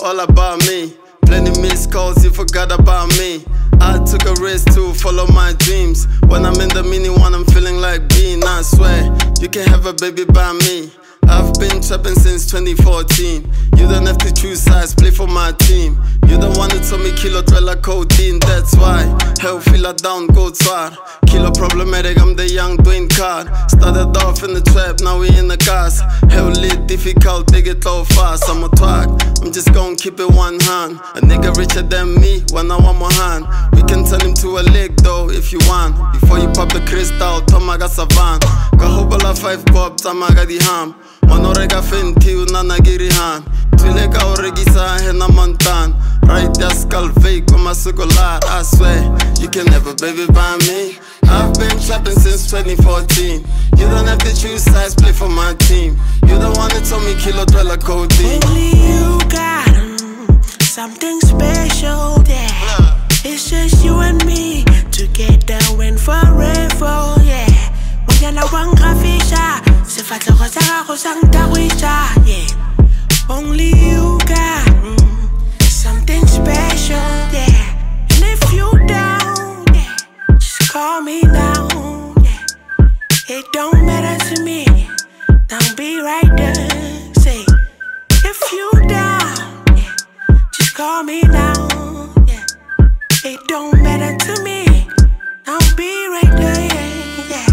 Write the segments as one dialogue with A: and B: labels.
A: all about me. Plenty missed calls, you forgot about me. I took a risk to follow my dreams. When I'm in the mini one, I'm feeling like being. I swear, you can have a baby by me. I've been trapping since 2014. You don't have to choose sides, play for my team. You the one who told me kilo dwella codeine. That's why, hell feel down, go twar. Kilo problematic, I'm the young Dwayne Card. Started off in the trap, now we in the cars. Hell lit, difficult, they get low fast. I'm a twag, I'm just gon' keep it one hand. A nigga richer than me, when I want more hand. We can turn him to a lick though, if you want. Before you pop the crystal, Tomaga Savan. Kahobala 5 pop, Tamaga di ham. Manorega fenti, unana girihan. Twileka oregisa, hena montan. Right there, skull fake, with my circular. I swear, you can never baby by me. I've been trapping since 2014. You don't have to choose sides, play for my team. You the one that told me kilo dwella codeine.
B: Only you got something special there. It's just you and me together and forever, yeah. Monyana wang grafisha, sefatlego sa gago sa ntagwitša, yeah. Only you got something special, yeah. And if you down, yeah, just call me now, yeah. It don't matter to me, don't be right there, say. If you down, yeah, just call me now, yeah. It don't matter to me, don't be right there, yeah.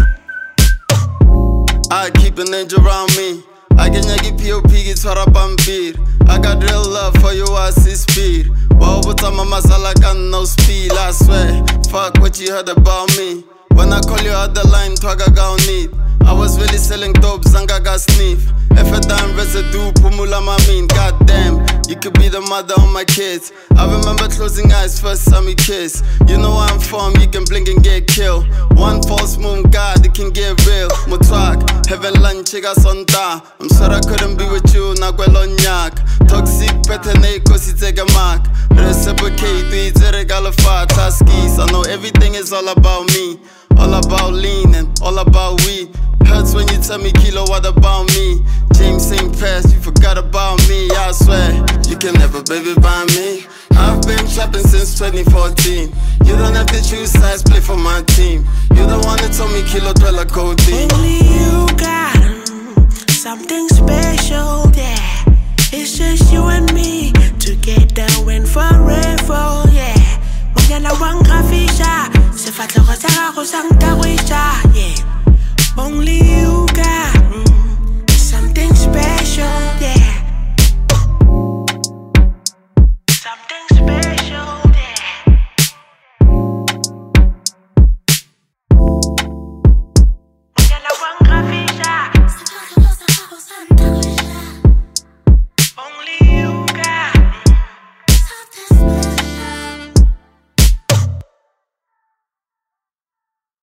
A: I keep an angel around me. I can yagi POP gitara pampir. I got real love for you, I see speed. Wow, but I'm a masala got no speed. I swear, fuck what you heard about me. When I call you out the line, twaga gon' need. I was really selling dope, Zanga got sniff. If a dime residue, pumula mamin. Goddamn, you could be the mother of my kids. I remember closing eyes, first time we kiss. You know where I'm from, you can blink and get killed. One false moon, God, it can get real. Mutwak, heaven lunch, chiga sonta. I'm sorry I couldn't be with you, nagwelonyak. Toxic, petene, kosi take a mark. Reciprocate, it's a regalafa, taskis. I know everything is all about me. All about leaning, all about weed. Hurts when you tell me kilo, what about me? James St. Pass, you forgot about me. I swear, you can never baby by me. I've been trapping since 2014. You don't have to choose sides, play for my team. You the one that told me kilo dwella codeine.
B: Only you got something special there. It's just you and me together and forever, yeah. Monyana wang grafisha, sefatlego sa gago sa ntagwitša, yeah. Only you got